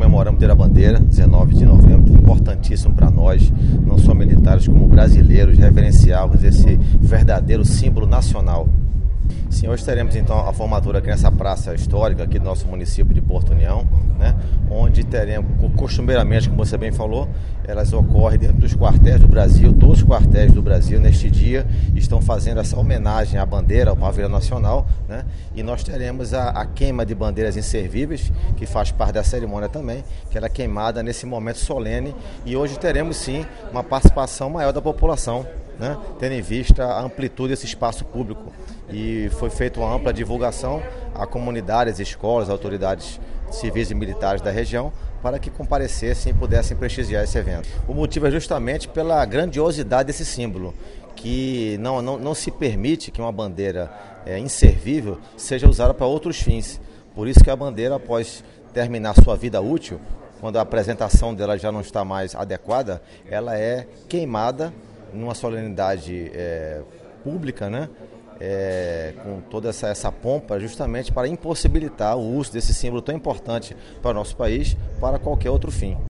comemoramos o Dia da Bandeira, 19 de novembro, importantíssimo para nós, não só militares como brasileiros, reverenciarmos esse verdadeiro símbolo nacional. Sim, hoje teremos então a formatura aqui nessa praça histórica aqui do nosso município de Porto União, né, onde teremos, costumeiramente, como você bem falou, elas ocorrem dentro dos quartéis do Brasil. Todos os quartéis do Brasil neste dia estão fazendo essa homenagem à bandeira, ao pavilhão nacional, né, e nós teremos a queima de bandeiras inservíveis, que faz parte da cerimônia também, que ela é queimada nesse momento solene, e hoje teremos sim uma participação maior da população, né, tendo em vista a amplitude desse espaço público. E foi feita uma ampla divulgação a comunidades, escolas, autoridades civis e militares da região para que comparecessem e pudessem prestigiar esse evento. O motivo é justamente pela grandiosidade desse símbolo, que não se permite que uma bandeira inservível seja usada para outros fins. Por isso que a bandeira, após terminar sua vida útil, quando a apresentação dela já não está mais adequada, ela é queimada numa solenidade pública, né? Com toda essa pompa, justamente para impossibilitar o uso desse símbolo tão importante para o nosso país, para qualquer outro fim.